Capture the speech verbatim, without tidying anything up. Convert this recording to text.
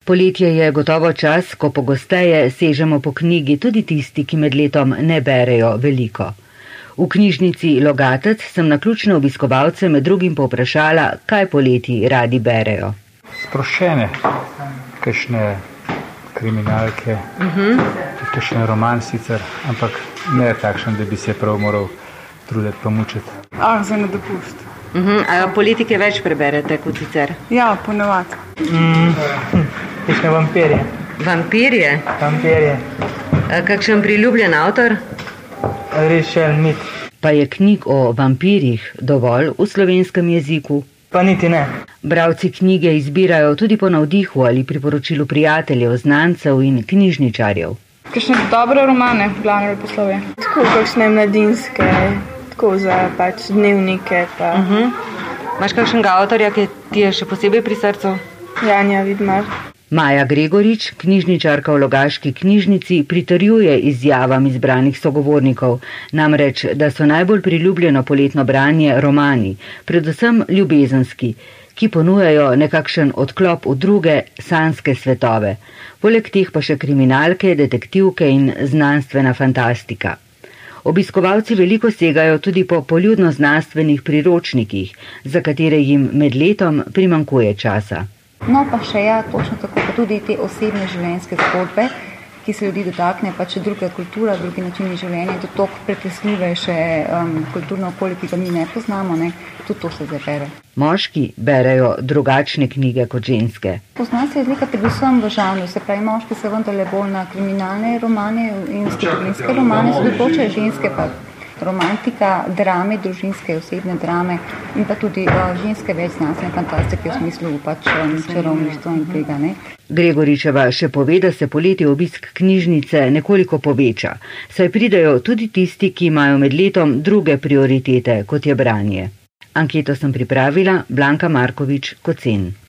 Poletje je gotovo čas, ko pogosteje sežemo po knjigi tudi tisti, ki med letom ne berejo veliko. V knjižnici Logatec sem naključne obiskovalce med drugim povprašala, kaj poleti radi berejo. Sproščene, kakšne kriminalke, uh-huh. kakšen roman sicer, ampak ne takšen, da bi se prav moral truditi pa mučiti. Ah, za na dopust. Uh-huh. A poleti kaj več preberete kot sicer? Ja, ponovadi. Mm, kakšne vampirje. Vampirje? Vampirje. A kakšen priljubljen avtor? Rešel mit. Pa je knjig o vampirjih dovolj v slovenskem jeziku? Pa niti ne. Bralci knjige izbirajo tudi po navdihu ali priporočilu prijateljev, znancev in knjižničarjev. Kakšne dobre romane, glavne leposlovje. Tako kakšne mladinske, tako za pač dnevnike. Pa. Uh-huh. Imaš kakšnega avtorja, ki ti je še posebej pri srcu? Janja Vidmar. Maja Gregorič, knjižničarka v Logaški knjižnici, pritrjuje izjavam izbranih sogovornikov, namreč, da so najbolj priljubljeno poletno branje romani, predvsem ljubezenski, ki ponujajo nekakšen odklop v druge sanjske svetove, poleg teh pa še kriminalke, detektivke in znanstvena fantastika. Obiskovalci veliko segajo tudi po poljudno-znanstvenih priročnikih, za katere jim med letom primanjkuje časa. No pa še ja, točno tako, pa tudi te osebne življenjske zgodbe, ki se ljudi dotakne, pa če druga kultura, drugi načini življenja, to tok pretresljive še um, kulturno okolje, ki ga mi ne poznamo, ne, tudi to se zabere. Moški berejo drugačne knjige kot ženske. Pozna se razlika predvsem v žanru, se pravi, moški se vendarle bolj na kriminalne romane in zgodovinske romane, se dotočajo ženske pa romantika, drame, družinske, osebne drame in pa tudi uh, ženske več znanstvene fantastike v smislu pač um, čarovništva in tega, ne. Gregoričeva še pove, da se poleti obisk knjižnice nekoliko poveča, saj pridejo tudi tisti, ki imajo med letom druge prioritete, kot je branje. Anketo sem pripravila Blanka Markovič Kocen.